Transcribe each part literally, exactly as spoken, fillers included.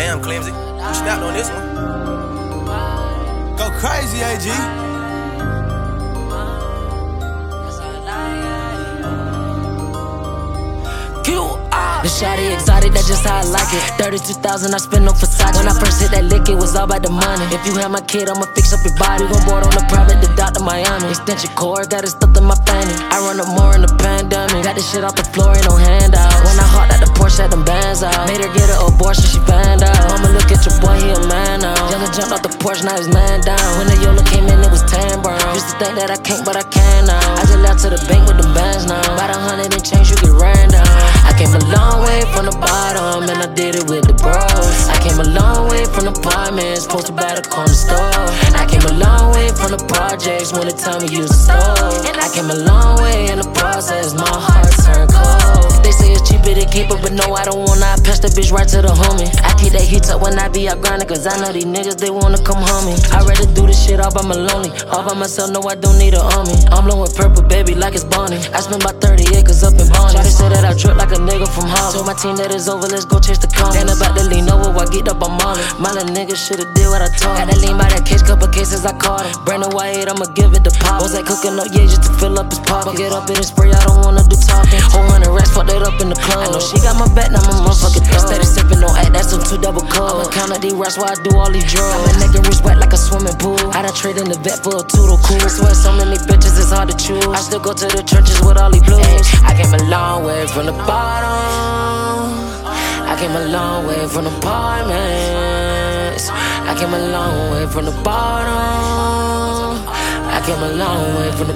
Damn, Clemsy, you snapped on this one. Go crazy, A G. The shawty exotic, that's just how I like it. thirty-two thousand I spend on Versace. When I first hit that lick, it was all about the money. If you have my kid, I'ma fix up your body. Gon' board on the private, the doctor Miami. Extension cord, got it stuffed in my fanny. I run up more in the pandemic. Got this shit off the floor, ain't no handouts. When I hopped out the Porsche, had them bands out. Made her get an abortion, she found out. Mama, look at your boy, he a man now. Youngin' jumped off the porch, now he's man down. When the YOLO came in, it was tan brown. Used to think that I can't, but I can now. I just left to the bank with them bands now. About a hundred and change, you get ran down. I came a long way from the bottom, and I did it with the bros. I came a long way from the apartments, posted by the corner store. I came a long way from the projects when the time we used to stove. I came a long way in the process, my heart turned cold. They say it's cheaper to keep it, but no, I don't wanna. I pass that bitch right to the homie. I keep that heat up when I be out grinding, cause I know these niggas, they wanna come home me. I rather do this shit all by my lonely. All by myself, no, I don't need a army. I'm blowing purple, baby, like it's Bonnie. I spent about thirty acres up in Bonnie. Try to say that I drip like a nigga from Harlem. Told my team that it's over, let's go chase the comments. Then about to lean over, I get up, I'm on it. My little nigga should've did what I told him. Got that lean by that case, couple cases I caught him. Brand new white, I'ma give it the pop. Was like cooking up, yeah, just to fill up his pocket. Get up in the spray, I don't wanna do talking. Whole hundred racks, fuck that up in the club. I know she got my back, now my motherfucking thug. Steady sippin', no act, that's some two double cup. I'ma count up these racks while I do all these drugs. Got my neck and wrist wet like a swimming pool. I done trade in the vet for a toodle cool. Swear so many bitches, it's hard to choose. I still go to the churches with all these blues. I came a long way from the bottom. I came a long way from the apartments. I came a long way from the bottom. I came a long way from the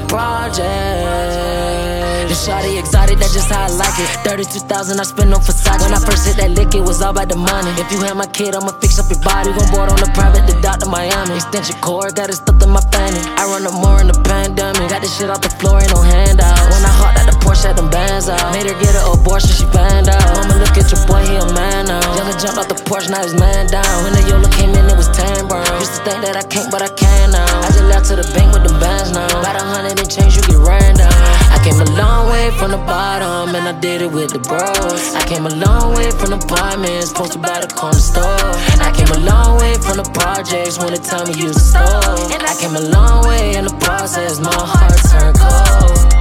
project. The shawty exotic, that's just how I like it. thirty-two thousand I spend on Versace. When I first hit that lick, it was all about the money. If you have my kid, I'ma fix up your body. Gon' board on the private, the doctor Miami. Extension cord, got it stuffed in my fanny. I run up more in the pandemic. Got this shit off the floor, ain't no handouts. When I hopped out the Porsche, had them bands out. Made her get an abortion, she found out. Mama, look at your boy, he a man now. Youngin' jumped off the porch, now he's man down. When the YOLO came in, it was tan brown. Used to think that I can't, but I can now. I just left to the bank with them bands now. About a hundred and change, you get ran down. I came a long way from the bottom, and I did it with the bros. I came a long way from the apartments, posted by the corner store. I came a long way from the projects when the time we used to stove. I came a long way in the process, my heart turned cold.